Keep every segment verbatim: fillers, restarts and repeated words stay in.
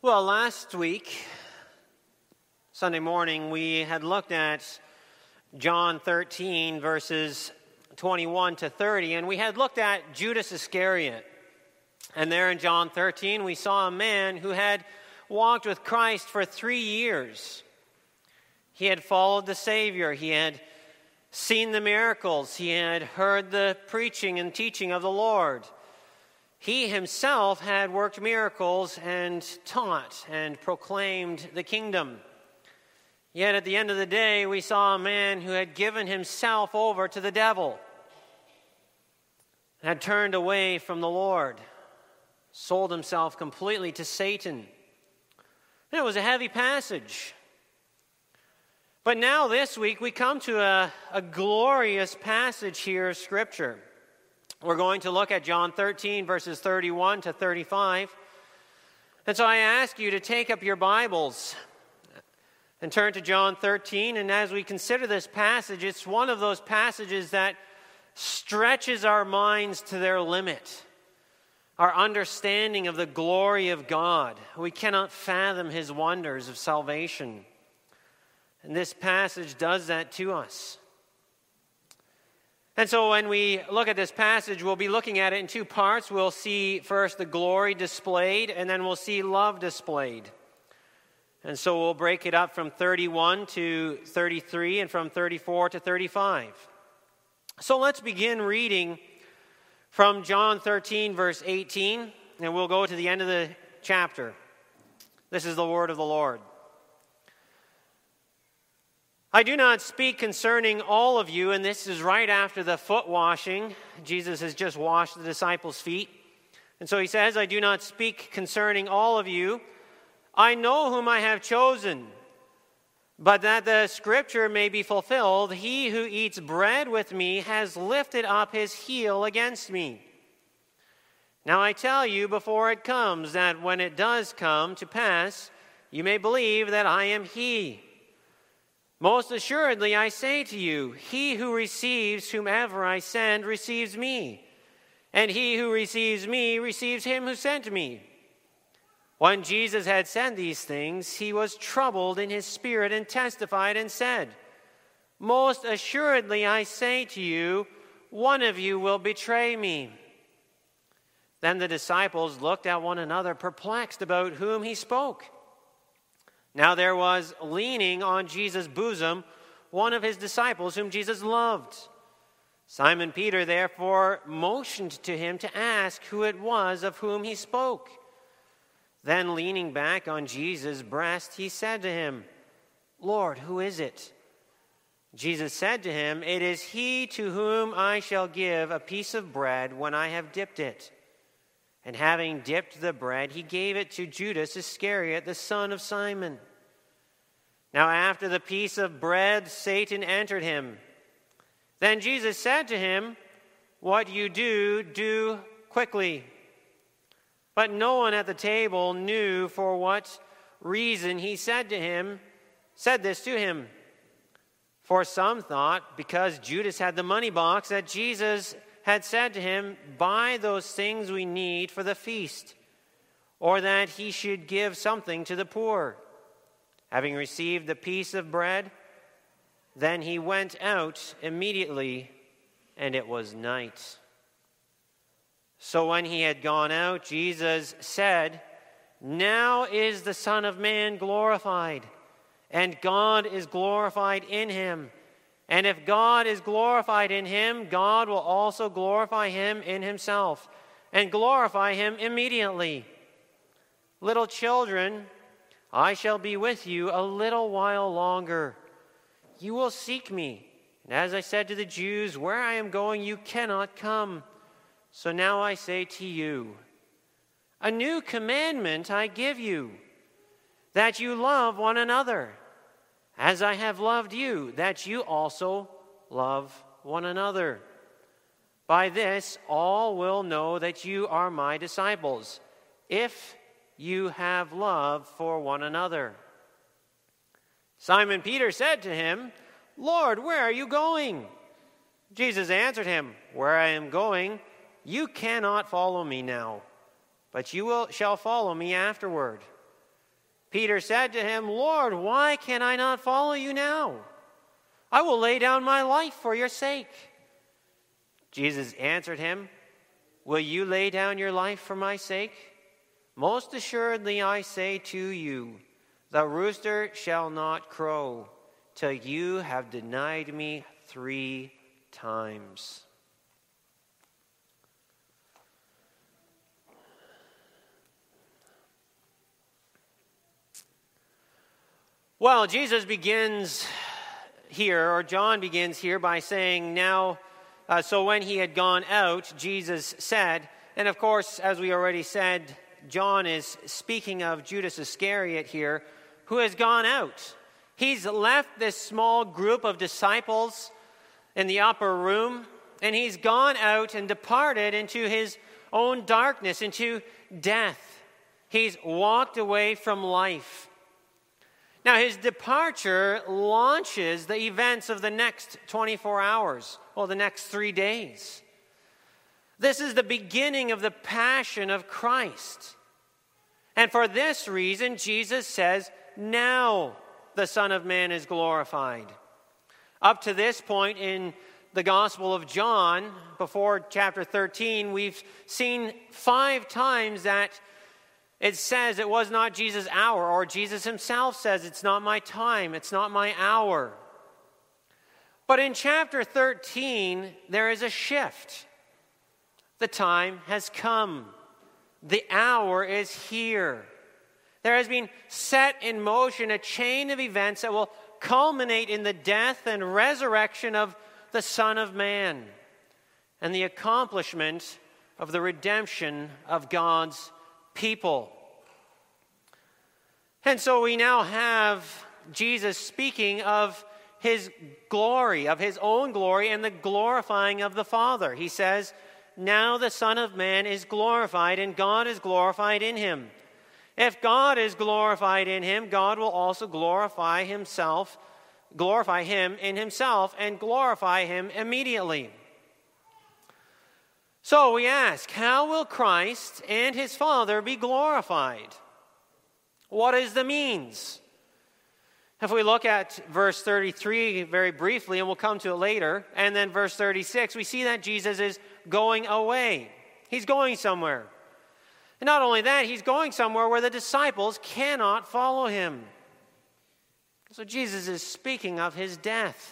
Well, last week, Sunday morning, we had looked at John thirteen, verses twenty-one to thirty, and we had looked at Judas Iscariot. And there in John thirteen, we saw a man who had walked with Christ for three years. He had followed the Savior. He had seen the miracles. He had heard the preaching and teaching of the Lord. He himself had worked miracles and taught and proclaimed the kingdom. Yet at the end of the day, we saw a man who had given himself over to the devil, had turned away from the Lord, sold himself completely to Satan. And it was a heavy passage. But now this week, we come to a, a glorious passage here of Scripture. We're going to look at John thirteen, verses thirty-one to thirty-five. And so I ask you to take up your Bibles and turn to John thirteen. And as we consider this passage, it's one of those passages that stretches our minds to their limit. Our understanding of the glory of God. We cannot fathom His wonders of salvation. And this passage does that to us. And so when we look at this passage, we'll be looking at it in two parts. We'll see first the glory displayed, and then we'll see love displayed. And so we'll break it up from thirty-one to thirty-three and from thirty-four to thirty-five. So let's begin reading from John thirteen, verse eighteen, and we'll go to the end of the chapter. This is the word of the Lord. I do not speak concerning all of you, and this is right after the foot washing. Jesus has just washed the disciples' feet. And so he says, I do not speak concerning all of you. I know whom I have chosen, but that the scripture may be fulfilled, he who eats bread with me has lifted up his heel against me. Now I tell you before it comes, that when it does come to pass, you may believe that I am he. Most assuredly, I say to you, he who receives whomever I send receives me, and he who receives me receives him who sent me. When Jesus had said these things, he was troubled in his spirit and testified and said, Most assuredly, I say to you, one of you will betray me. Then the disciples looked at one another, perplexed about whom he spoke. Now there was leaning on Jesus' bosom one of his disciples whom Jesus loved. Simon Peter therefore motioned to him to ask who it was of whom he spoke. Then leaning back on Jesus' breast, he said to him, Lord, who is it? Jesus said to him, It is he to whom I shall give a piece of bread when I have dipped it. And having dipped the bread, he gave it to Judas Iscariot, the son of Simon. Now after the piece of bread, Satan entered him. Then Jesus said to him, What you do, do quickly. But no one at the table knew for what reason he said to him, said this to him. For some thought, because Judas had the money box, that Jesus had said to him, Buy those things we need for the feast, or that he should give something to the poor. Having received the piece of bread, then he went out immediately, and it was night. So when he had gone out, Jesus said, Now is the Son of Man glorified, and God is glorified in him. And if God is glorified in him, God will also glorify him in himself, and glorify him immediately. Little children, I shall be with you a little while longer. You will seek me. And as I said to the Jews, where I am going, you cannot come. So now I say to you, a new commandment I give you, that you love one another. As I have loved you, that you also love one another. By this, all will know that you are my disciples, if you have love for one another. Simon Peter said to him, Lord, where are you going? Jesus answered him, Where I am going, you cannot follow me now, but you will, shall follow me afterward. Peter said to him, Lord, why can I not follow you now? I will lay down my life for your sake. Jesus answered him, will you lay down your life for my sake? Most assuredly I say to you, the rooster shall not crow till you have denied me three times. Well, Jesus begins here, or John begins here by saying, now, uh, so when he had gone out, Jesus said, and of course, as we already said, John is speaking of Judas Iscariot here, who has gone out. He's left this small group of disciples in the upper room, and he's gone out and departed into his own darkness, into death. He's walked away from life. Now, his departure launches the events of the next twenty-four hours, or the next three days. This is the beginning of the passion of Christ. And for this reason, Jesus says, now the Son of Man is glorified. Up to this point in the Gospel of John, before chapter thirteen, we've seen five times that it says it was not Jesus' hour, or Jesus himself says it's not my time, it's not my hour. But in chapter thirteen, there is a shift. The time has come. The hour is here. There has been set in motion a chain of events that will culminate in the death and resurrection of the Son of Man and the accomplishment of the redemption of God's people. And so we now have Jesus speaking of his glory, of his own glory, and the glorifying of the Father. He says, now the Son of Man is glorified, and God is glorified in him. If God is glorified in him, God will also glorify himself, glorify him in himself, and glorify him immediately. So we ask, how will Christ and his Father be glorified? What is the means? If we look at verse thirty-three very briefly, and we'll come to it later, and then verse thirty-six, we see that Jesus is going away. He's going somewhere. And not only that, he's going somewhere where the disciples cannot follow him. So Jesus is speaking of his death.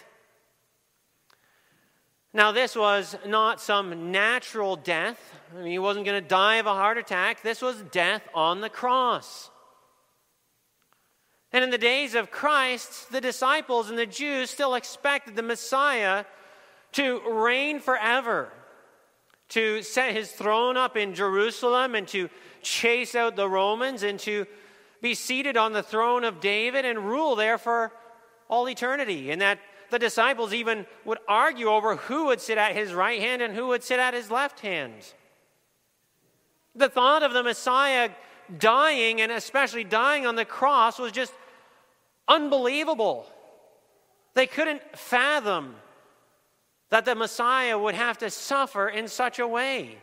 Now, this was not some natural death. I mean, he wasn't going to die of a heart attack. This was death on the cross. And in the days of Christ, the disciples and the Jews still expected the Messiah to reign forever, to set his throne up in Jerusalem and to chase out the Romans and to be seated on the throne of David and rule there for all eternity. And that the disciples even would argue over who would sit at his right hand and who would sit at his left hand. The thought of the Messiah dying, and especially dying on the cross, was just unbelievable. They couldn't fathom that the Messiah would have to suffer in such a way.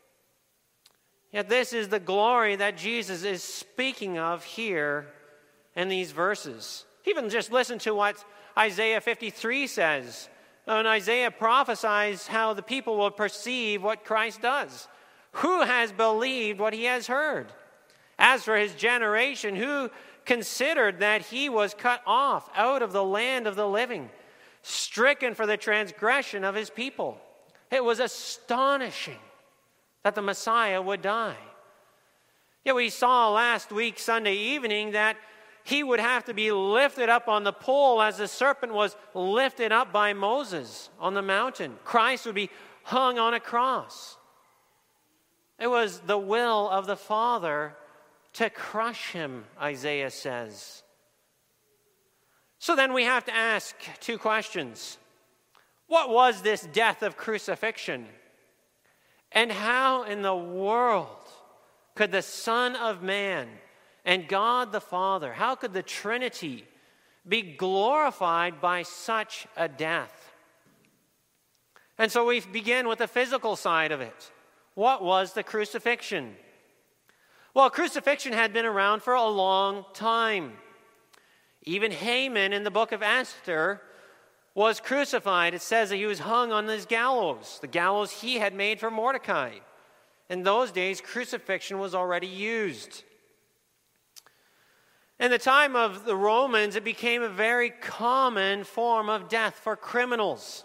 Yet this is the glory that Jesus is speaking of here in these verses. Even just listen to what Isaiah fifty-three says. And Isaiah prophesies how the people will perceive what Christ does. Who has believed what he has heard? As for his generation, who considered that he was cut off out of the land of the living, stricken for the transgression of his people? It was astonishing that the Messiah would die. Yet we saw last week, Sunday evening, that he would have to be lifted up on the pole as the serpent was lifted up by Moses on the mountain. Christ would be hung on a cross. It was the will of the Father to crush him, Isaiah says. So then we have to ask two questions. What was this death of crucifixion? And how in the world could the Son of Man and God the Father, how could the Trinity be glorified by such a death? And so we begin with the physical side of it. What was the crucifixion? Well, crucifixion had been around for a long time. Even Haman in the book of Esther was crucified. It says that he was hung on this gallows, the gallows he had made for Mordecai. In those days, crucifixion was already used. In the time of the Romans, it became a very common form of death for criminals.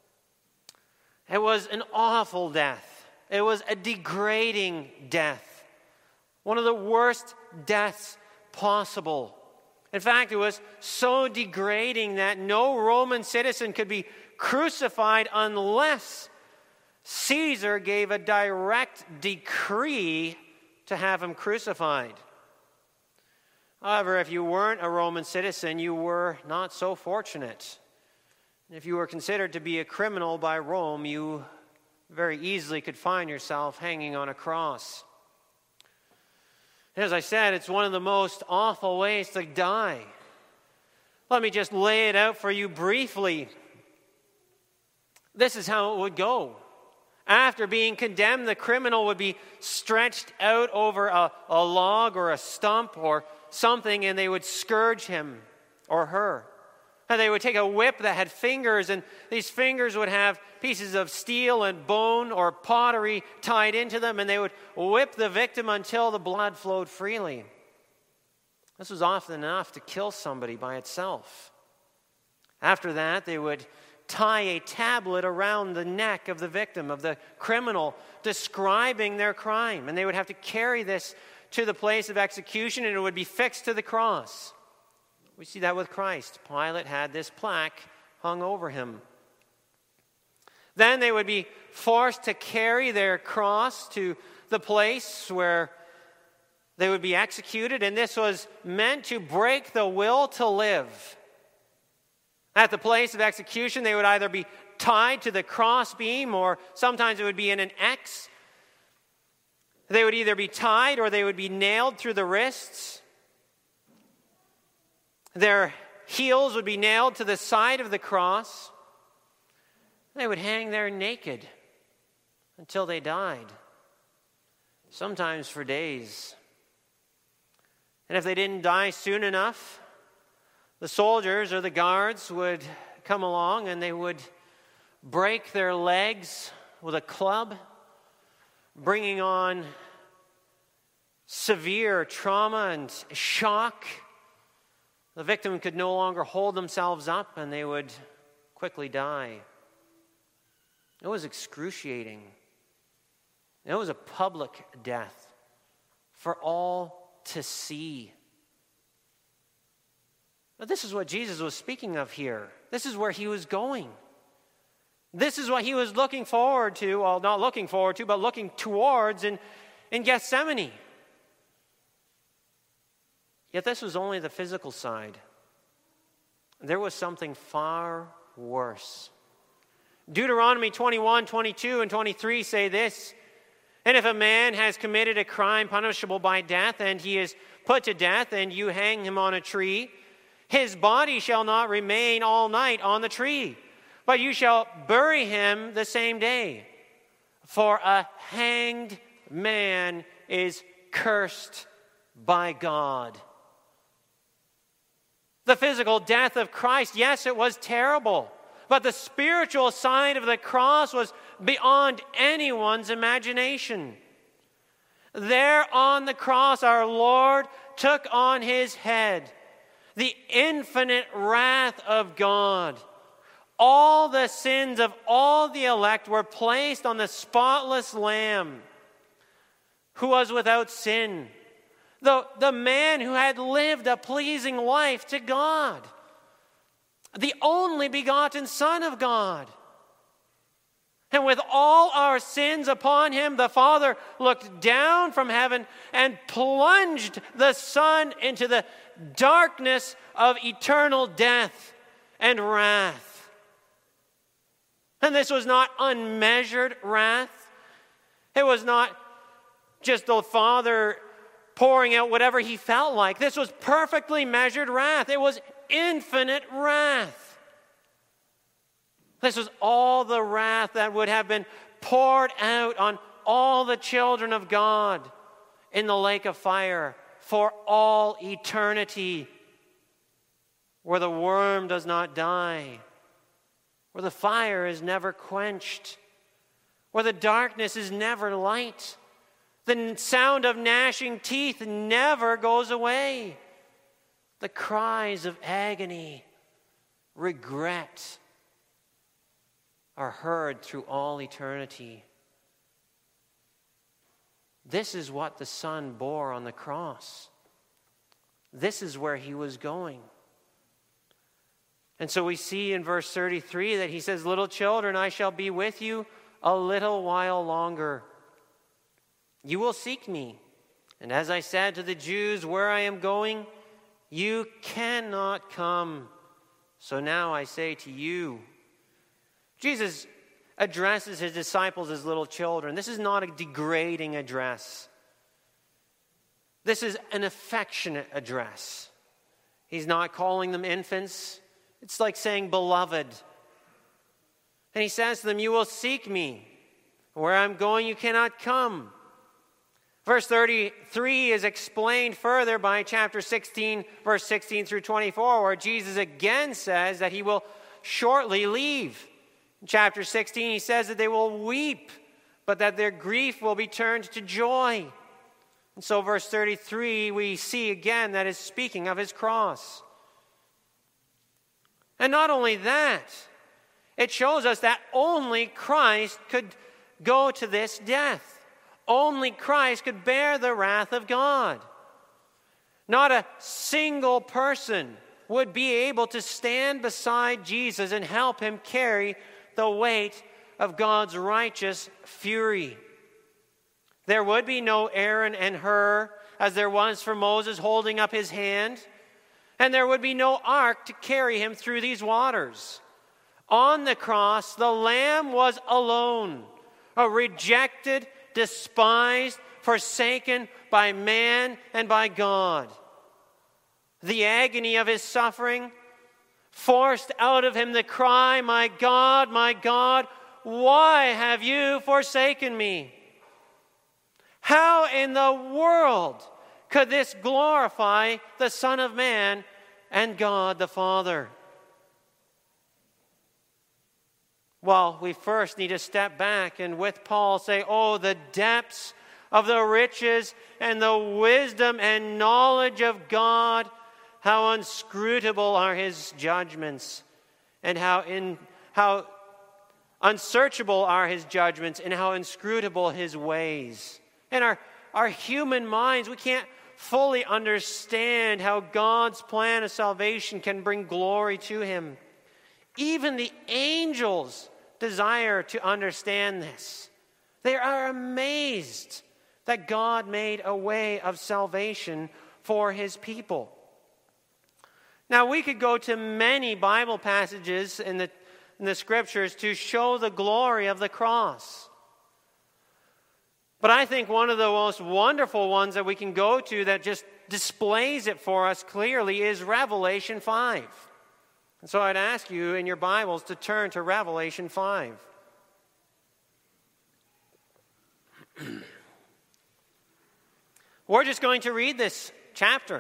It was an awful death. It was a degrading death. One of the worst deaths possible. In fact, it was so degrading that no Roman citizen could be crucified unless Caesar gave a direct decree to have him crucified. However, if you weren't a Roman citizen, you were not so fortunate. If you were considered to be a criminal by Rome, you very easily could find yourself hanging on a cross. As I said, it's one of the most awful ways to die. Let me just lay it out for you briefly. This is how it would go. After being condemned, the criminal would be stretched out over a, a log or a stump or something, and they would scourge him or her. And they would take a whip that had fingers, and these fingers would have pieces of steel and bone or pottery tied into them, and they would whip the victim until the blood flowed freely. This was often enough to kill somebody by itself. After that, they would tie a tablet around the neck of the victim, of the criminal, describing their crime, and they would have to carry this to the place of execution, and it would be fixed to the cross. We see that with Christ. Pilate had this plaque hung over him. Then they would be forced to carry their cross to the place where they would be executed, and this was meant to break the will to live. At the place of execution, they would either be tied to the crossbeam, or sometimes it would be in an X. They would either be tied or they would be nailed through the wrists. Their heels would be nailed to the side of the cross. They would hang there naked until they died, sometimes for days. And if they didn't die soon enough, the soldiers or the guards would come along and they would break their legs with a club, bringing on severe trauma and shock. The victim could no longer hold themselves up, and they would quickly die. It was excruciating. It was a public death for all to see. But this is what Jesus was speaking of here. This is where he was going. This is what he was looking forward to, well, not looking forward to, but looking towards in, in Gethsemane. Yet this was only the physical side. There was something far worse. Deuteronomy twenty-one, twenty-two, and twenty-three say this: "And if a man has committed a crime punishable by death, and he is put to death, and you hang him on a tree, his body shall not remain all night on the tree, but you shall bury him the same day. For a hanged man is cursed by God." The physical death of Christ, yes, it was terrible. But the spiritual side of the cross was beyond anyone's imagination. There on the cross, our Lord took on his head the infinite wrath of God. All the sins of all the elect were placed on the spotless Lamb who was without sin. The, the man who had lived a pleasing life to God. The only begotten Son of God. And with all our sins upon him, the Father looked down from heaven and plunged the Son into the darkness of eternal death and wrath. And this was not unmeasured wrath. It was not just the Father pouring out whatever he felt like. This was perfectly measured wrath. It was infinite wrath. This was all the wrath that would have been poured out on all the children of God in the lake of fire for all eternity, where the worm does not die, where the fire is never quenched, where the darkness is never light. The sound of gnashing teeth never goes away. The cries of agony, regret, are heard through all eternity. This is what the Son bore on the cross. This is where he was going. And so we see in verse thirty-three that he says, "Little children, I shall be with you a little while longer. You will seek me. And as I said to the Jews, where I am going, you cannot come. So now I say to you." Jesus addresses his disciples as little children. This is not a degrading address. This is an affectionate address. He's not calling them infants. It's like saying beloved. And he says to them, "You will seek me. Where I'm going, you cannot come." Verse thirty-three is explained further by chapter sixteen, verse sixteen through twenty-four, where Jesus again says that he will shortly leave. In chapter sixteen, he says that they will weep, but that their grief will be turned to joy. And so verse thirty-three, we see again that is speaking of his cross. And not only that, it shows us that only Christ could go to this death. Only Christ could bear the wrath of God. Not a single person would be able to stand beside Jesus and help him carry the weight of God's righteous fury. There would be no Aaron and Hur, as there was for Moses holding up his hand, and there would be no ark to carry him through these waters. On the cross, the Lamb was alone, a rejected, despised, forsaken by man and by God. The agony of his suffering forced out of him the cry, "My God, my God, why have you forsaken me?" How in the world could this glorify the Son of Man and God the Father? Well, we first need to step back and with Paul say, "Oh, the depths of the riches and the wisdom and knowledge of God, how inscrutable are his judgments, and how in how unsearchable are his judgments, and how inscrutable his ways." In our, our human minds, we can't fully understand how God's plan of salvation can bring glory to him. Even the angels desire to understand this. They are amazed that God made a way of salvation for his people. Now, we could go to many Bible passages in the, in the scriptures to show the glory of the cross. But I think one of the most wonderful ones that we can go to that just displays it for us clearly is Revelation five. And so I'd ask you in your Bibles to turn to Revelation five. We're just going to read this chapter.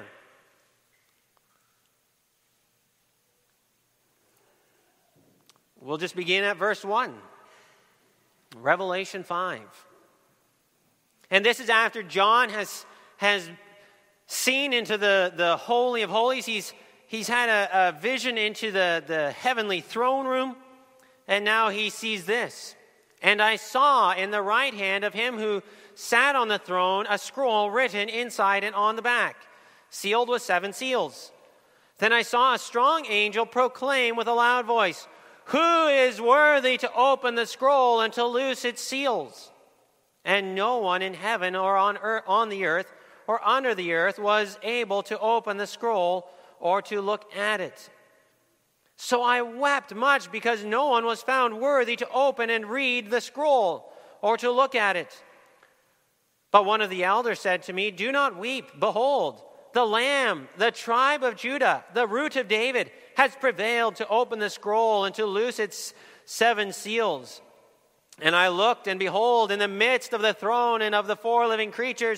We'll just begin at verse one. Revelation five. And this is after John has, has seen into the, the Holy of Holies. He's, he's had a, a vision into the, the heavenly throne room. And now he sees this. "And I saw in the right hand of him who sat on the throne a scroll written inside and on the back, sealed with seven seals. Then I saw a strong angel proclaim with a loud voice, 'Who is worthy to open the scroll and to loose its seals?' And no one in heaven or on earth, on the earth or under the earth was able to open the scroll or to look at it. So I wept much because no one was found worthy to open and read the scroll or to look at it. But one of the elders said to me, 'Do not weep. Behold, the Lamb, the tribe of Judah, the root of David, has prevailed to open the scroll and to loose its seven seals.' And I looked, and behold, in the midst of the throne and of the four living creatures,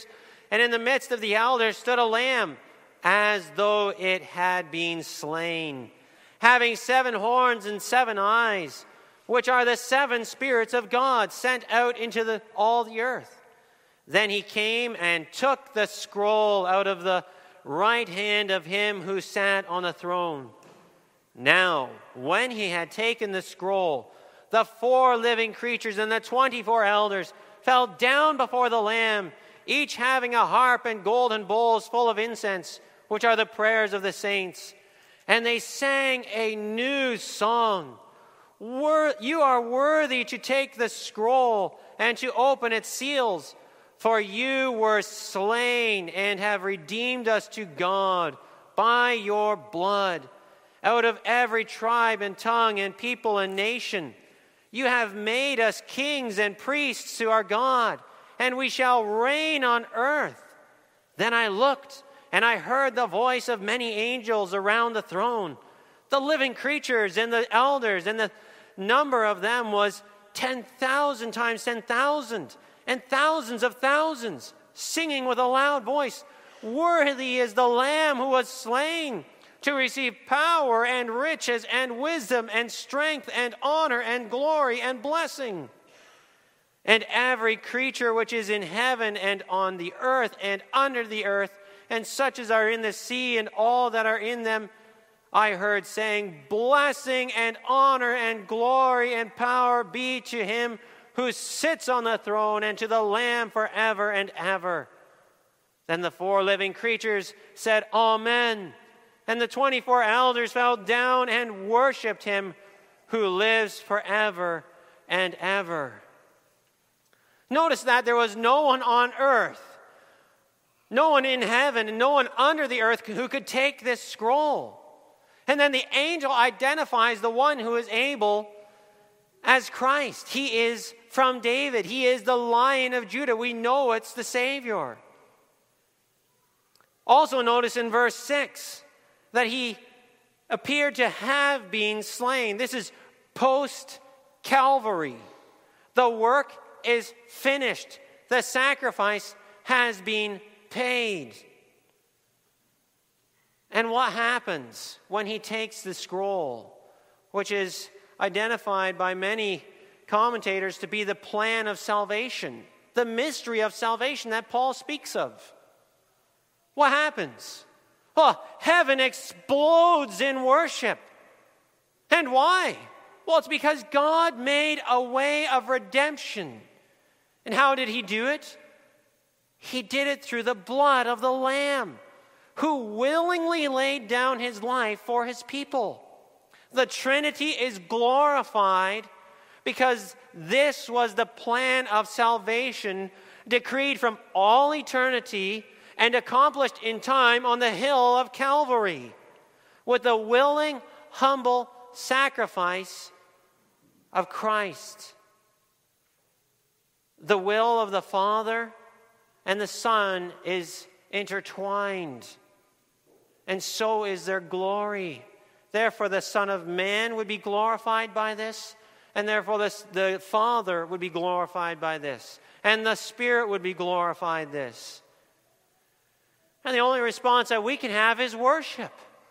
And in the midst of the elders stood a lamb, as though it had been slain, having seven horns and seven eyes, which are the seven spirits of God sent out into the, all the earth. Then he came and took the scroll out of the right hand of him who sat on the throne. Now, when he had taken the scroll, the four living creatures and the twenty-four elders fell down before the Lamb, each having a harp and golden bowls full of incense, which are the prayers of the saints. And they sang a new song. You are worthy to take the scroll and to open its seals, for you were slain and have redeemed us to God by your blood out of every tribe and tongue and people and nation. You have made us kings and priests to our God, and we shall reign on earth. Then I looked, and I heard the voice of many angels around the throne, the living creatures and the elders, and the number of them was ten thousand times ten thousand, and thousands of thousands, singing with a loud voice, "Worthy is the Lamb who was slain to receive power and riches and wisdom and strength and honor and glory and blessing." And every creature which is in heaven and on the earth and under the earth, and such as are in the sea and all that are in them, I heard saying, "Blessing and honor and glory and power be to him who sits on the throne and to the Lamb forever and ever." Then the four living creatures said, "Amen." And the twenty-four elders fell down and worshipped him who lives forever and ever. Notice that there was no one on earth, no one in heaven, and no one under the earth who could take this scroll. And then the angel identifies the one who is able as Christ. He is from David. He is the Lion of Judah. We know it's the Savior. Also notice in verse six that he appeared to have been slain. This is post-Calvary. The work is finished. The sacrifice has been paid. And what happens when he takes the scroll, which is identified by many commentators to be the plan of salvation, the mystery of salvation that Paul speaks of? What happens? Well, heaven explodes in worship. And why? Well, it's because God made a way of redemption. And how did he do it? He did it through the blood of the Lamb, who willingly laid down his life for his people. The Trinity is glorified because this was the plan of salvation decreed from all eternity and accomplished in time on the hill of Calvary with the willing, humble sacrifice of Christ. The will of the Father and the Son is intertwined, and so is their glory. Therefore, the Son of Man would be glorified by this, and therefore the, the Father would be glorified by this, and the Spirit would be glorified this. And the only response that we can have is worship.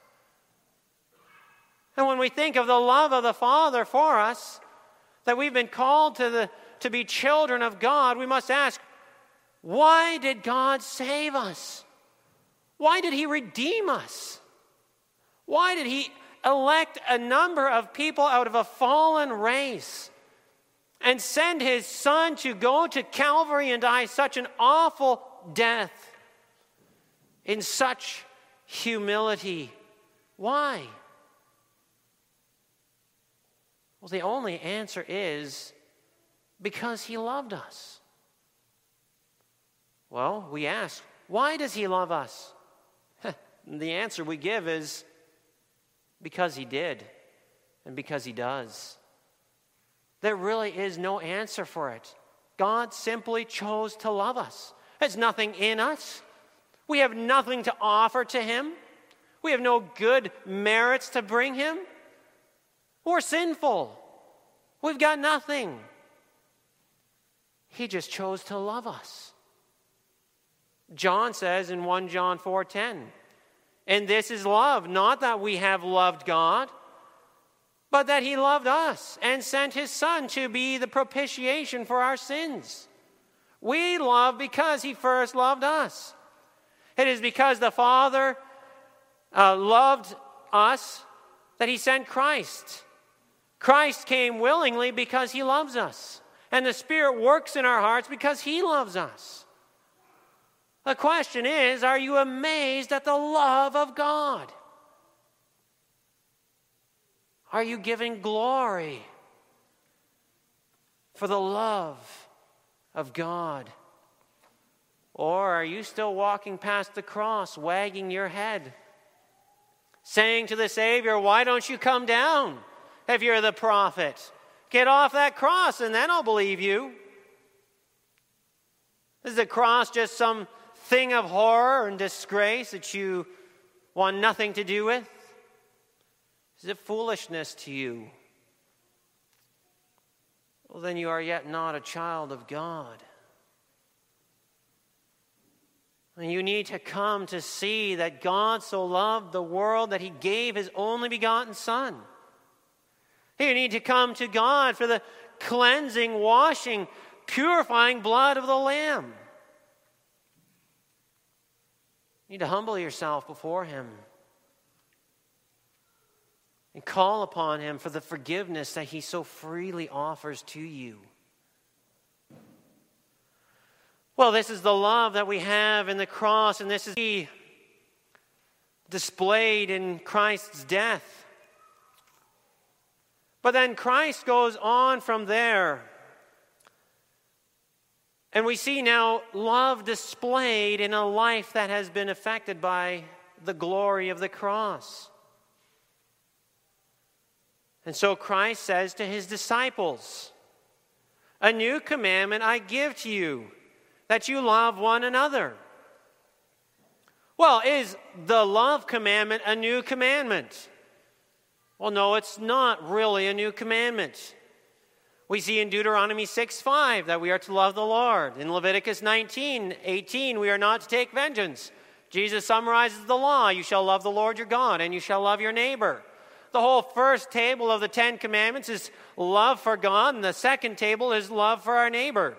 And when we think of the love of the Father for us, that we've been called to, the, to be children of God, we must ask, why did God save us? Why did he redeem us? Why did he elect a number of people out of a fallen race and send his Son to go to Calvary and die such an awful death in such humility? Why? Well, the only answer is because he loved us. Well, we ask, why does he love us? The answer we give is because he did and because he does. There really is no answer for it. God simply chose to love us. There's nothing in us. We have nothing to offer to him. We have no good merits to bring him. We're sinful. We've got nothing. He just chose to love us. John says in First John four ten, and this is love, not that we have loved God, but that he loved us and sent his Son to be the propitiation for our sins. We love because he first loved us. It is because the Father uh, loved us that he sent Christ. Christ came willingly because he loves us. And the Spirit works in our hearts because he loves us. The question is, are you amazed at the love of God? Are you giving glory for the love of God? Or are you still walking past the cross, wagging your head, saying to the Savior, why don't you come down if you're the prophet? Get off that cross and then I'll believe you. Is the cross just some thing of horror and disgrace that you want nothing to do with? Is it foolishness to you? Well, then you are yet not a child of God. And you need to come to see that God so loved the world that he gave his only begotten Son. You need to come to God for the cleansing, washing, purifying blood of the Lamb. You need to humble yourself before him and call upon him for the forgiveness that he so freely offers to you. Well, this is the love that we have in the cross, and this is displayed in Christ's death. But then Christ goes on from there. And we see now love displayed in a life that has been affected by the glory of the cross. And so Christ says to his disciples, a new commandment I give to you, that you love one another. Well, is the love commandment a new commandment? Well, no, it's not really a new commandment. We see in Deuteronomy six five that we are to love the Lord. In Leviticus nineteen eighteen, we are not to take vengeance. Jesus summarizes the law. You shall love the Lord your God, and you shall love your neighbor. The whole first table of the Ten Commandments is love for God, and the second table is love for our neighbor.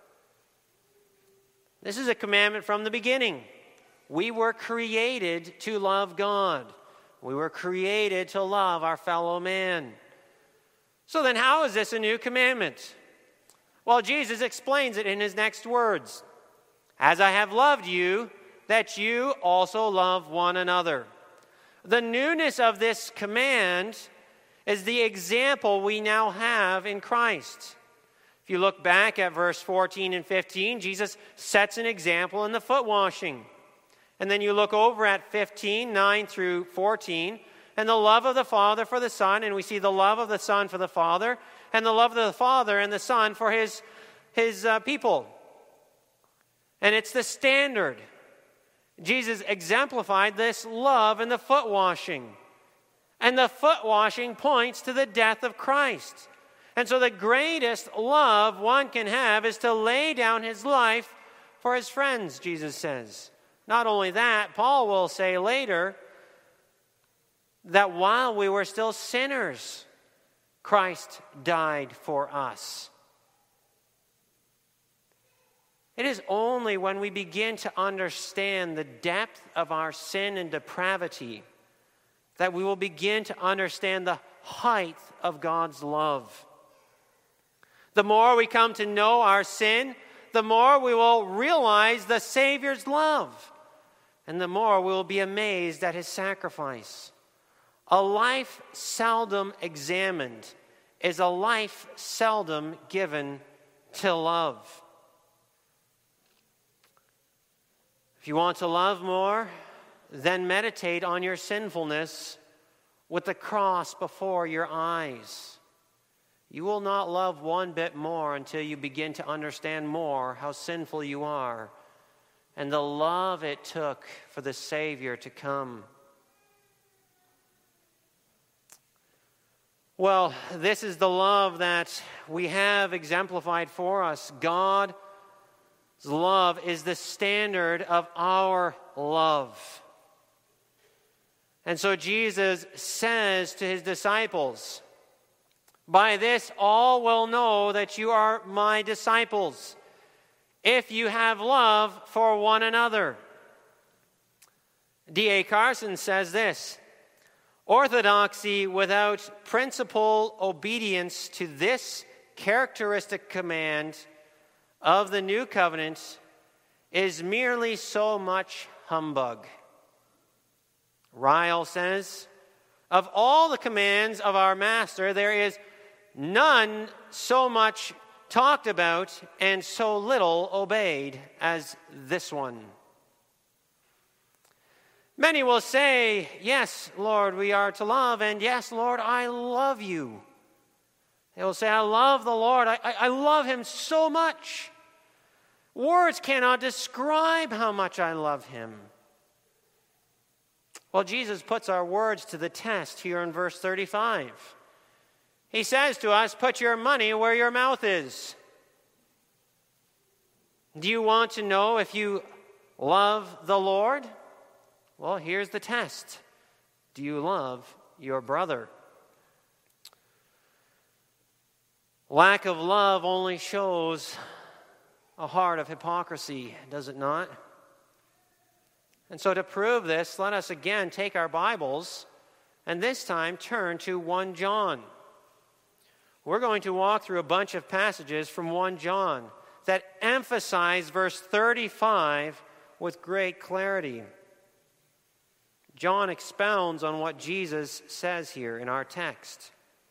This is a commandment from the beginning. We were created to love God. We were created to love our fellow man. So then how is this a new commandment? Well, Jesus explains it in his next words. As I have loved you, that you also love one another. The newness of this command is the example we now have in Christ. If you look back at verse fourteen and fifteen, Jesus sets an example in the foot washing. And then you look over at fifteen, nine through fourteen, and the love of the Father for the Son, and we see the love of the Son for the Father, and the love of the Father and the Son for his, his uh, people. And it's the standard. Jesus exemplified this love in the foot washing. And the foot washing points to the death of Christ. And so the greatest love one can have is to lay down his life for his friends, Jesus says. Not only that, Paul will say later that while we were still sinners, Christ died for us. It is only when we begin to understand the depth of our sin and depravity that we will begin to understand the height of God's love. The more we come to know our sin, the more we will realize the Savior's love, and the more we will be amazed at his sacrifice. A life seldom examined is a life seldom given to love. If you want to love more, then meditate on your sinfulness with the cross before your eyes. You will not love one bit more until you begin to understand more how sinful you are and the love it took for the Savior to come. Well, this is the love that we have exemplified for us. God love is the standard of our love. And so Jesus says to his disciples, "By this all will know that you are my disciples, if you have love for one another." D A Carson says this: "Orthodoxy without principle obedience to this characteristic command of the new covenant is merely so much humbug." Ryle says, "Of all the commands of our Master, there is none so much talked about and so little obeyed as this one." Many will say, "Yes, Lord, we are to love," and "Yes, Lord, I love you." They will say, "I love the Lord. I, I, I love him so much. Words cannot describe how much I love him." Well, Jesus puts our words to the test here in verse thirty-five. He says to us, "Put your money where your mouth is." Do you want to know if you love the Lord? Well, here's the test. Do you love your brother? Lack of love only shows a heart of hypocrisy, does it not? And so to prove this, let us again take our Bibles and this time turn to First John. We're going to walk through a bunch of passages from First John that emphasize verse thirty-five with great clarity. John expounds on what Jesus says here in our text.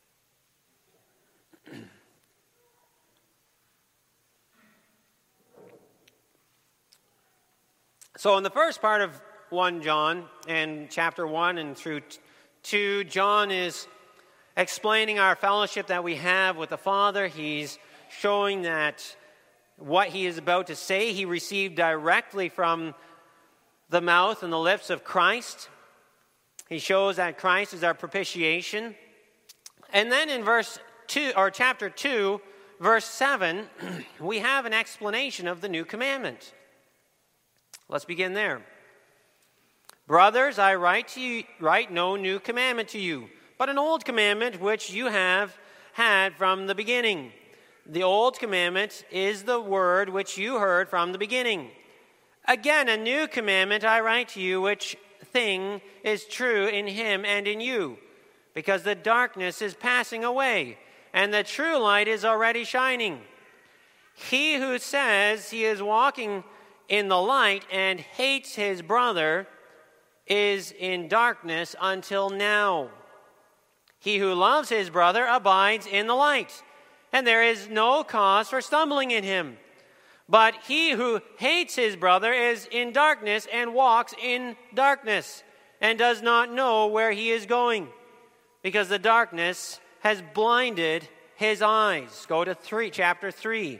So in the first part of First John, and chapter one and through two, John is explaining our fellowship that we have with the Father. He's showing that what he is about to say, he received directly from the mouth and the lips of Christ. He shows that Christ is our propitiation. And then in verse two, or chapter two, verse seven, we have an explanation of the new commandment. Let's begin there. "Brothers, I write to you, write no new commandment to you, but an old commandment which you have had from the beginning. The old commandment is the word which you heard from the beginning. Again, a new commandment I write to you, which thing is true in him and in you, because the darkness is passing away, and the true light is already shining. He who says he is walking in the light and hates his brother is in darkness until now. He who loves his brother abides in the light, and there is no cause for stumbling in him. But he who hates his brother is in darkness and walks in darkness and does not know where he is going, because the darkness has blinded his eyes." Go to three, chapter three.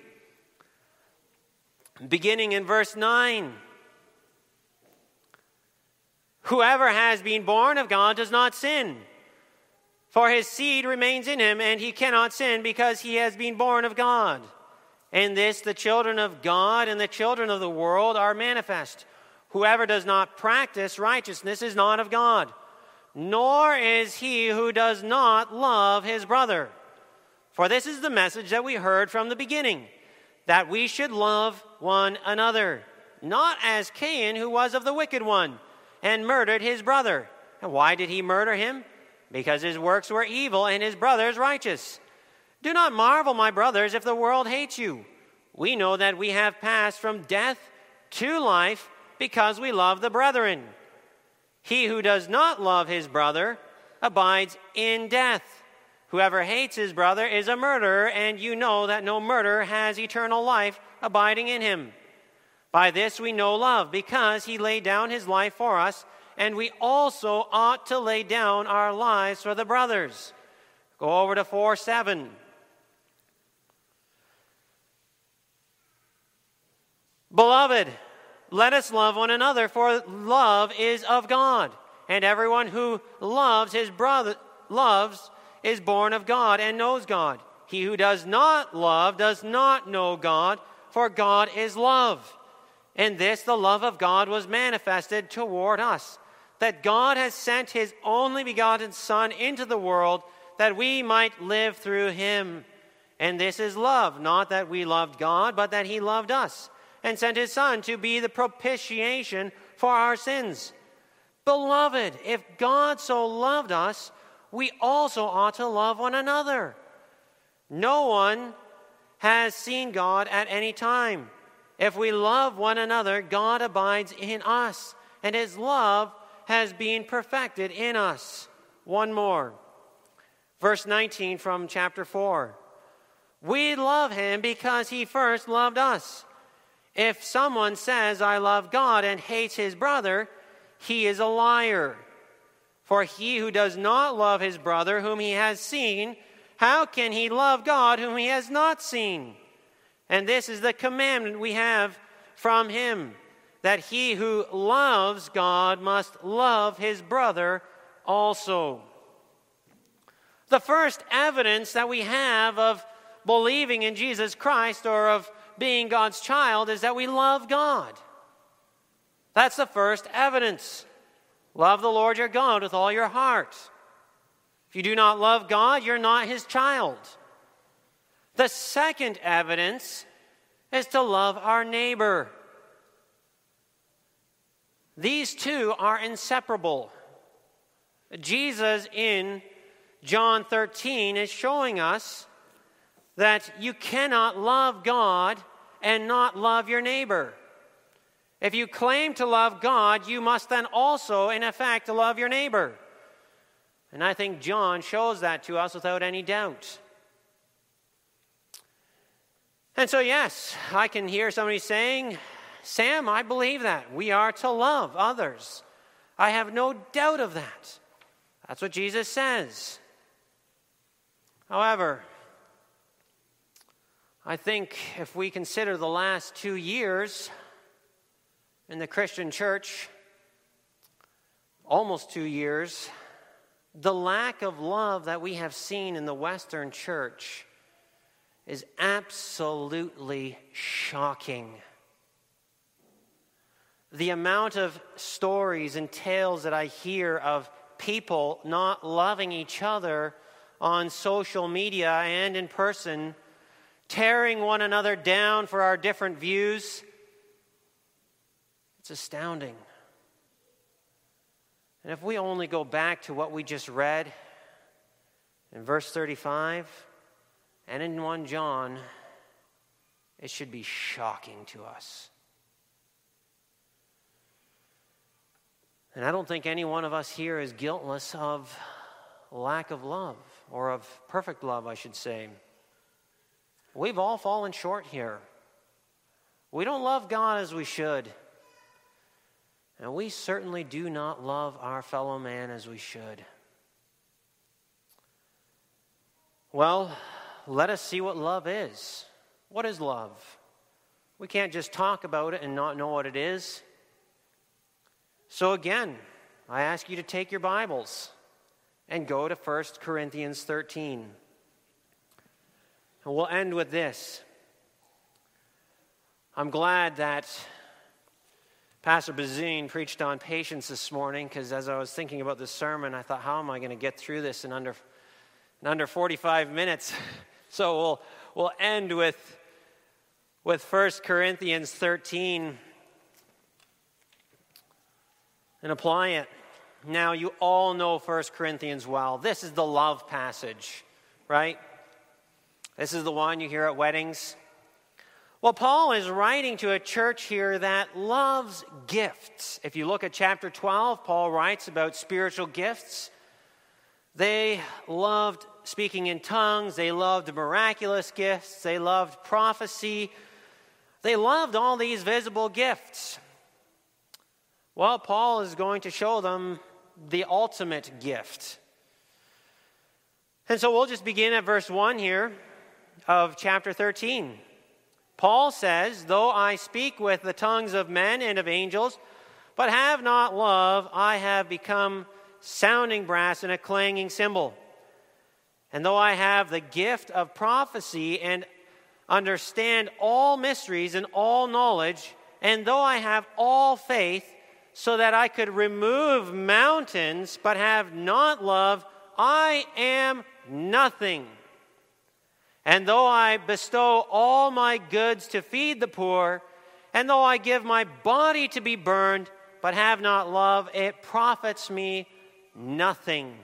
Beginning in verse nine. "Whoever has been born of God does not sin, for his seed remains in him, and he cannot sin because he has been born of God. In this the children of God and the children of the world are manifest. Whoever does not practice righteousness is not of God, nor is he who does not love his brother. For this is the message that we heard from the beginning, that we should love one another, not as Cain, who was of the wicked one, and murdered his brother. And why did he murder him? Because his works were evil and his brother's righteous. Do not marvel, my brothers, if the world hates you. We know that we have passed from death to life because we love the brethren. He who does not love his brother abides in death. Whoever hates his brother is a murderer, and you know that no murderer has eternal life abiding in him. By this we know love, because he laid down his life for us, and we also ought to lay down our lives for the brothers." Go over to four seven. "Beloved, let us love one another, for love is of God, and everyone who loves his brother loves is born of God and knows God. He who does not love does not know God, for God is love. In this, the love of God was manifested toward us, that God has sent his only begotten Son into the world that we might live through him. And this is love, not that we loved God, but that he loved us and sent his Son to be the propitiation for our sins. Beloved, if God so loved us, we also ought to love one another. No one has seen God at any time. If we love one another, God abides in us, and his love has been perfected in us. One more. Verse nineteen from chapter four. We love him because he first loved us. If someone says, I love God, and hates his brother, he is a liar. For he who does not love his brother whom he has seen, how can he love God whom he has not seen? And this is the commandment we have from him, that he who loves God must love his brother also. The first evidence that we have of believing in Jesus Christ or of being God's child is that we love God. That's the first evidence. Love the Lord your God with all your heart. If you do not love God, you're not his child. The second evidence is to love our neighbor. These two are inseparable. Jesus in John thirteen is showing us that you cannot love God and not love your neighbor. If you claim to love God, you must then also, in effect, love your neighbor. And I think John shows that to us without any doubt. And so, yes, I can hear somebody saying, Sam, I believe that. We are to love others. I have no doubt of that. That's what Jesus says. However, I think if we consider the last two years in the Christian church, almost two years, the lack of love that we have seen in the Western church is absolutely shocking. The amount of stories and tales that I hear of people not loving each other on social media and in person, tearing one another down for our different views, it's astounding. And if we only go back to what we just read in verse thirty-five and in First John, it should be shocking to us. And I don't think any one of us here is guiltless of lack of love, or of perfect love, I should say. We've all fallen short here. We don't love God as we should. And we certainly do not love our fellow man as we should. Well, let us see what love is. What is love? We can't just talk about it and not know what it is. So again, I ask you to take your Bibles and go to First Corinthians thirteen. And we'll end with this. I'm glad that Pastor Bazine preached on patience this morning, because as I was thinking about this sermon, I thought, how am I going to get through this in under in under forty-five minutes? So we'll we'll end with with First Corinthians thirteen and apply it. Now, you all know First Corinthians well. This is the love passage, right? This is the one you hear at weddings. Well, Paul is writing to a church here that loves gifts. If you look at chapter twelve, Paul writes about spiritual gifts. They loved speaking in tongues. They loved miraculous gifts. They loved prophecy. They loved all these visible gifts. Well, Paul is going to show them the ultimate gift. And so we'll just begin at verse one here of chapter thirteen. Paul says, though I speak with the tongues of men and of angels, but have not love, I have become sounding brass and a clanging cymbal. And though I have the gift of prophecy and understand all mysteries and all knowledge, and though I have all faith, so that I could remove mountains, but have not love, I am nothing. And though I bestow all my goods to feed the poor, and though I give my body to be burned, but have not love, it profits me nothing.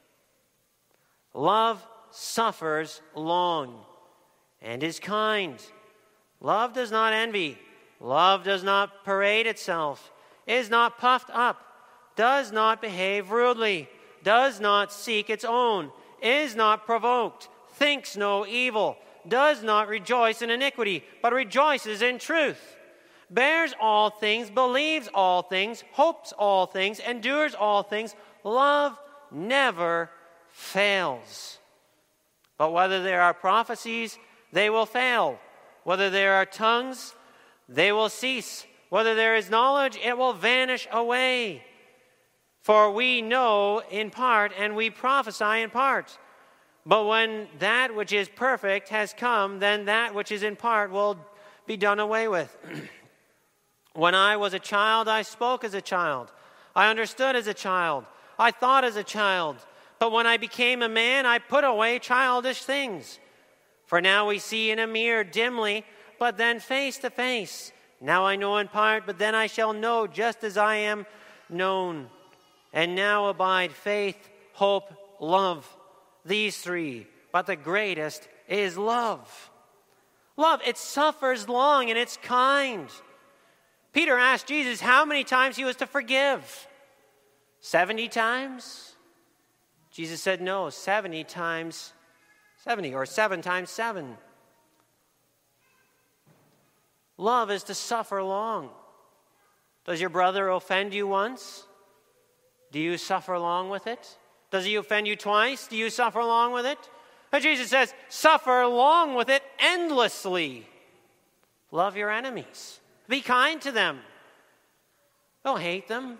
Love suffers long and is kind. Love does not envy. Love does not parade itself, is not puffed up, does not behave rudely, does not seek its own, is not provoked, thinks no evil, does not rejoice in iniquity, but rejoices in truth, bears all things, believes all things, hopes all things, endures all things. Love never fails. But whether there are prophecies, they will fail. Whether there are tongues, they will cease. Whether there is knowledge, it will vanish away. For we know in part, and we prophesy in part. But when that which is perfect has come, then that which is in part will be done away with. When I was a child, I spoke as a child. I understood as a child. I thought as a child. But when I became a man, I put away childish things. For now we see in a mirror dimly, but then face to face. Now I know in part, but then I shall know just as I am known. And now abide faith, hope, love. These three. But the greatest is love. Love, it suffers long and it's kind. Peter asked Jesus how many times he was to forgive. seventy times? Jesus said no, seventy times seventy, or seven times seven. Love is to suffer long. Does your brother offend you once? Do you suffer long with it? Does he offend you twice? Do you suffer long with it? And Jesus says, suffer long with it endlessly. Love your enemies. Be kind to them. Don't hate them.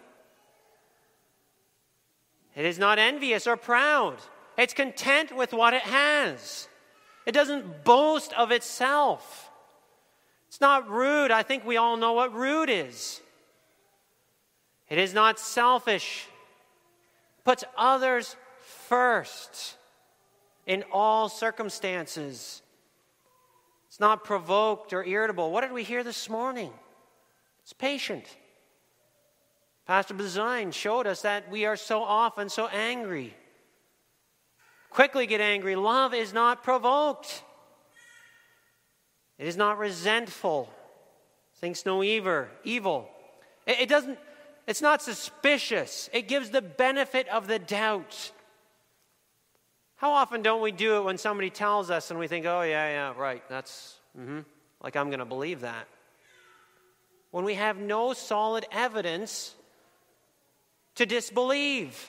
It is not envious or proud. It's content with what it has. It doesn't boast of itself. It's not rude. I think we all know what rude is. It is not selfish. It puts others first in all circumstances. It's not provoked or irritable. What did we hear this morning? It's patient. Pastor Bazine showed us that we are so often so angry. Quickly get angry. Love is not provoked. It is not resentful. Thinks no evil. Evil. It, it doesn't. It's not suspicious. It gives the benefit of the doubt. How often don't we do it when somebody tells us and we think, oh, yeah, yeah, right, that's, mm-hmm, like I'm going to believe that. When we have no solid evidence to disbelieve.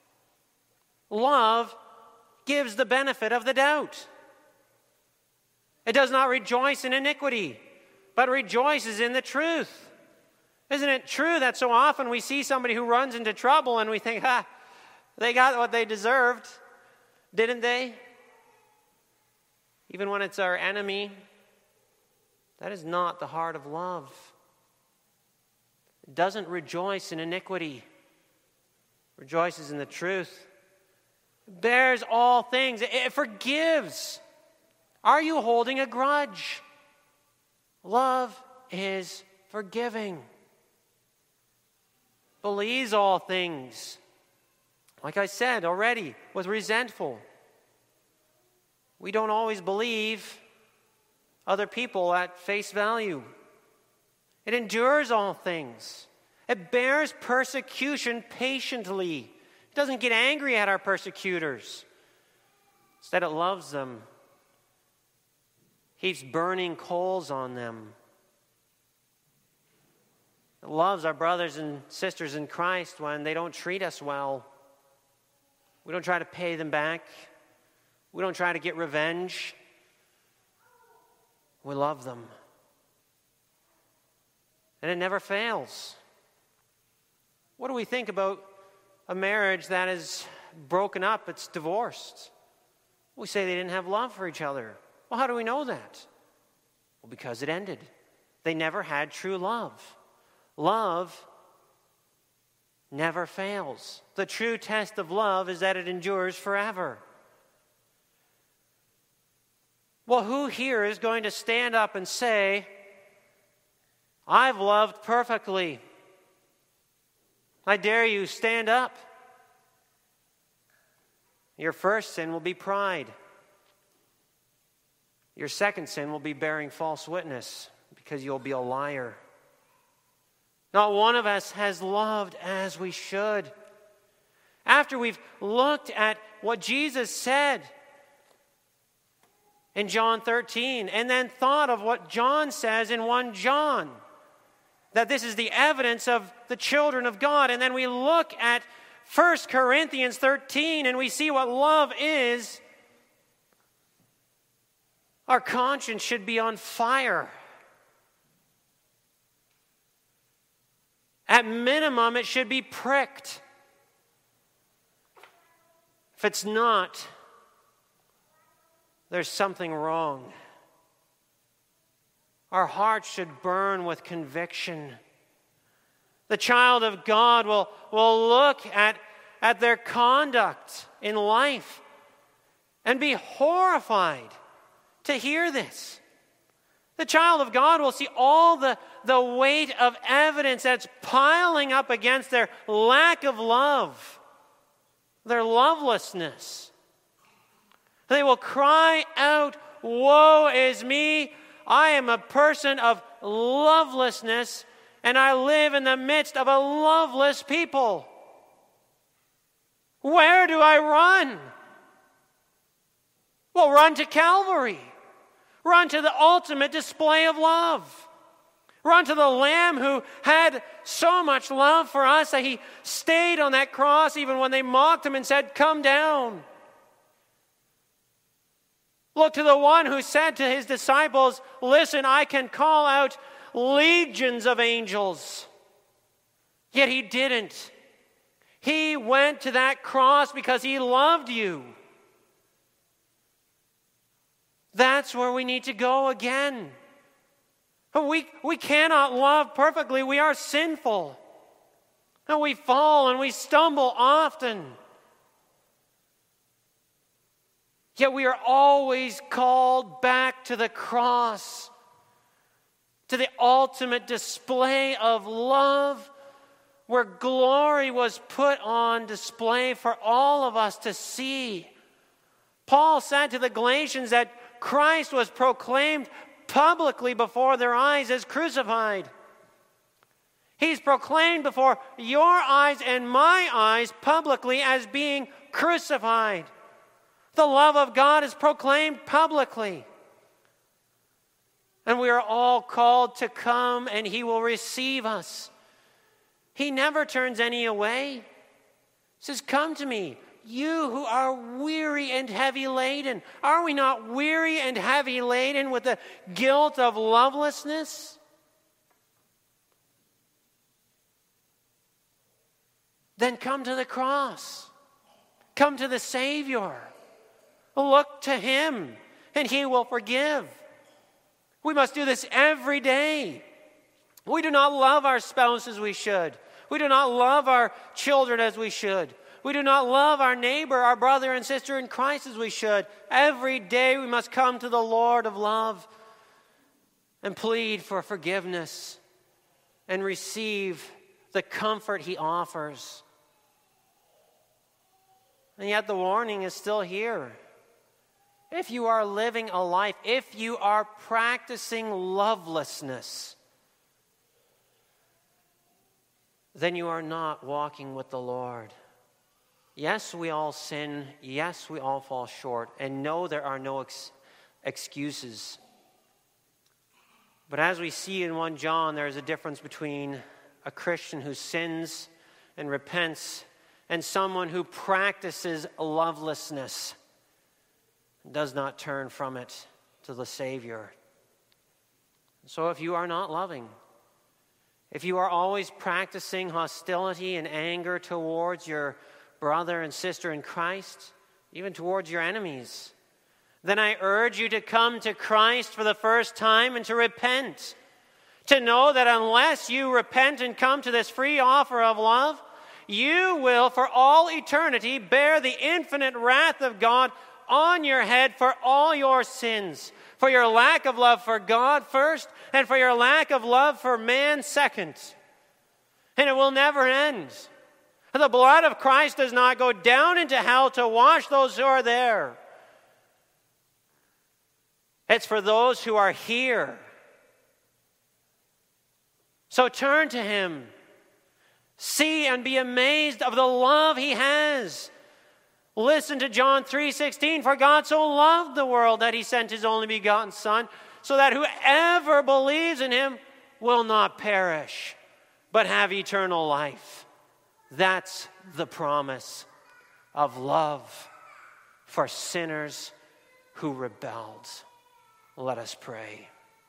Love gives the benefit of the doubt. It does not rejoice in iniquity, but rejoices in the truth. Isn't it true that so often we see somebody who runs into trouble and we think, ha, they got what they deserved, didn't they? Even when it's our enemy, that is not the heart of love. It doesn't rejoice in iniquity. It rejoices in the truth. It bears all things. It forgives. Are you holding a grudge? Love is forgiving. Believes all things. Like I said already, was resentful. We don't always believe other people at face value. It endures all things. It bears persecution patiently. It doesn't get angry at our persecutors. Instead, it loves them. Heaps burning coals on them. It loves our brothers and sisters in Christ when they don't treat us well. We don't try to pay them back. We don't try to get revenge. We love them. And it never fails. What do we think about a marriage that is broken up, it's divorced? We say they didn't have love for each other. Well, how do we know that? Well, because it ended. They never had true love. Love never fails. The true test of love is that it endures forever. Well, who here is going to stand up and say, I've loved perfectly? I dare you, stand up. Your first sin will be pride. Your second sin will be bearing false witness, because you'll be a liar. Not one of us has loved as we should. After we've looked at what Jesus said in John thirteen, and then thought of what John says in First John, that this is the evidence of the children of God, and then we look at First Corinthians thirteen and we see what love is, our conscience should be on fire. At minimum, it should be pricked. If it's not, there's something wrong. Our hearts should burn with conviction. The child of God will, will look at, at their conduct in life and be horrified to hear this. The child of God will see all the, the weight of evidence that's piling up against their lack of love, their lovelessness. They will cry out, "Woe is me! I am a person of lovelessness, and I live in the midst of a loveless people. Where do I run?" Well, run to Calvary. Run to the ultimate display of love. Run to the Lamb who had so much love for us that he stayed on that cross even when they mocked him and said, "Come down." Look to the one who said to his disciples, "Listen, I can call out legions of angels." Yet he didn't. He went to that cross because he loved you. That's where we need to go again. We, we cannot love perfectly. We are sinful. And we fall and we stumble often. Yet we are always called back to the cross, to the ultimate display of love, where glory was put on display for all of us to see. Paul said to the Galatians that Christ was proclaimed publicly before their eyes as crucified. He's proclaimed before your eyes and my eyes publicly as being crucified. The love of God is proclaimed publicly. And we are all called to come, and he will receive us. He never turns any away. He says, "Come to me, you who are weary and heavy laden." Are we not weary and heavy laden with the guilt of lovelessness? Then come to the cross. Come to the Savior. Look to him, and he will forgive. We must do this every day. We do not love our spouse as we should. We do not love our children as we should. We do not love our neighbor, our brother and sister in Christ as we should. Every day we must come to the Lord of love and plead for forgiveness and receive the comfort he offers. And yet the warning is still here. If you are living a life, if you are practicing lovelessness, then you are not walking with the Lord. Yes, we all sin. Yes, we all fall short. And no, there are no ex- excuses. But as we see in First John, there is a difference between a Christian who sins and repents and someone who practices lovelessness, does not turn from it to the Savior. So if you are not loving, if you are always practicing hostility and anger towards your brother and sister in Christ, even towards your enemies, then I urge you to come to Christ for the first time and to repent. To know that unless you repent and come to this free offer of love, you will for all eternity bear the infinite wrath of God on your head for all your sins, for your lack of love for God first, and for your lack of love for man second. And it will never end. The blood of Christ does not go down into hell to wash those who are there. It's for those who are here. So turn to him. See and be amazed of the love he has. Listen to John three sixteen. For God so loved the world that he sent his only begotten Son, so that whoever believes in him will not perish, but have eternal life. That's the promise of love for sinners who rebelled. Let us pray.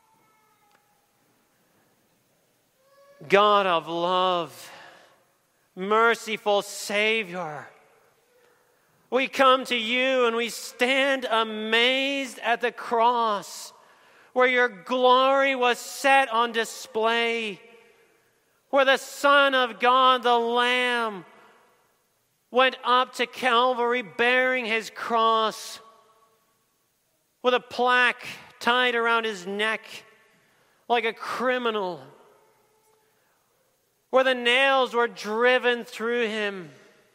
God of love, merciful Savior, we come to you and we stand amazed at the cross where your glory was set on display, where the Son of God, the Lamb, went up to Calvary bearing his cross with a plaque tied around his neck like a criminal, where the nails were driven through him,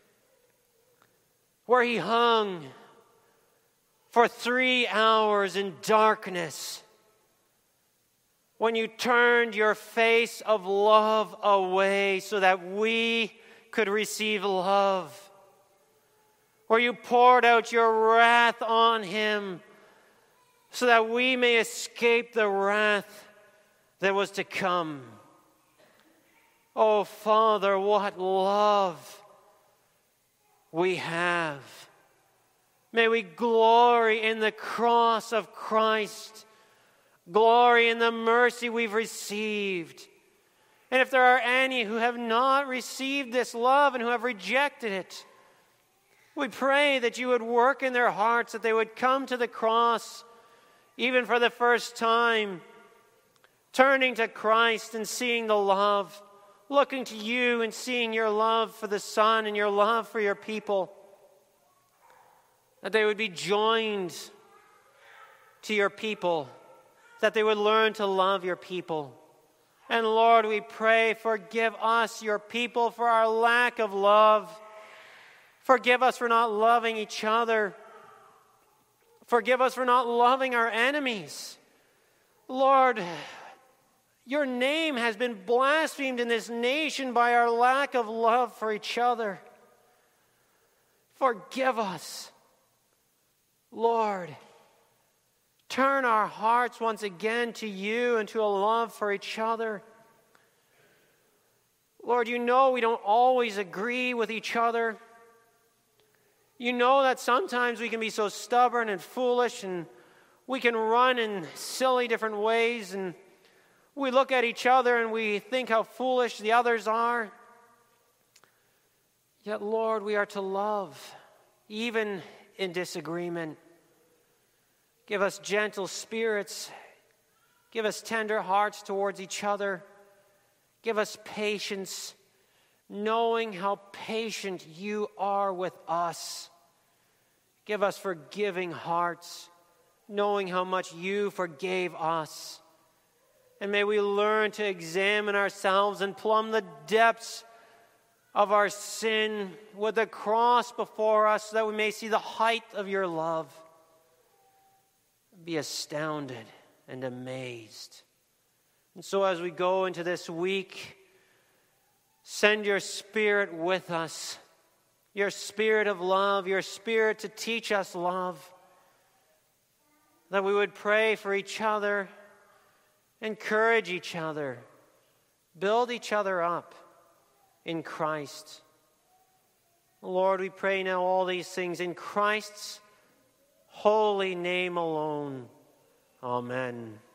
where he hung for three hours in darkness, when you turned your face of love away so that we could receive love, where you poured out your wrath on him so that we may escape the wrath that was to come. Oh, Father, what love we have. May we glory in the cross of Christ, glory in the mercy we've received. And if there are any who have not received this love and who have rejected it, we pray that you would work in their hearts, that they would come to the cross, even for the first time, turning to Christ and seeing the love, looking to you and seeing your love for the Son and your love for your people, that they would be joined to your people, that they would learn to love your people. And Lord, we pray, forgive us, your people, for our lack of love. Forgive us for not loving each other. Forgive us for not loving our enemies. Lord, your name has been blasphemed in this nation by our lack of love for each other. Forgive us, Lord. Turn our hearts once again to you and to a love for each other. Lord, you know we don't always agree with each other. You know that sometimes we can be so stubborn and foolish, and we can run in silly different ways, and we look at each other and we think how foolish the others are. Yet, Lord, we are to love, even in disagreement. Give us gentle spirits. Give us tender hearts towards each other. Give us patience, knowing how patient you are with us. Give us forgiving hearts, knowing how much you forgave us. And may we learn to examine ourselves and plumb the depths of our sin with the cross before us, so that we may see the height of your love. Be astounded and amazed. And so as we go into this week, send your Spirit with us, your Spirit of love, your Spirit to teach us love, that we would pray for each other, encourage each other, build each other up in Christ. Lord, we pray now all these things in Christ's holy name alone. Amen.